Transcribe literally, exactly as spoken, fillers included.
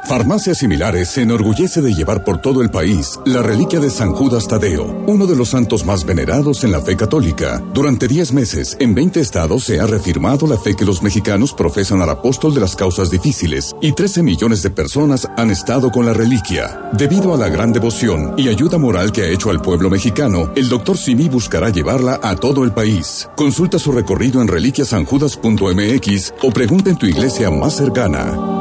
Farmacias Similares se enorgullece de llevar por todo el país la reliquia de San Judas Tadeo, uno de los santos más venerados en la fe católica. Durante diez meses, en veinte estados se ha reafirmado la fe que los mexicanos profesan al apóstol de las causas difíciles, y trece millones de personas han estado con la reliquia. Debido a la gran devoción y ayuda moral que ha hecho al pueblo mexicano, el doctor Simi buscará llevarla a todo el país. Consulta su recorrido en reliquias san judas punto m x o pregunta en tu iglesia más cercana.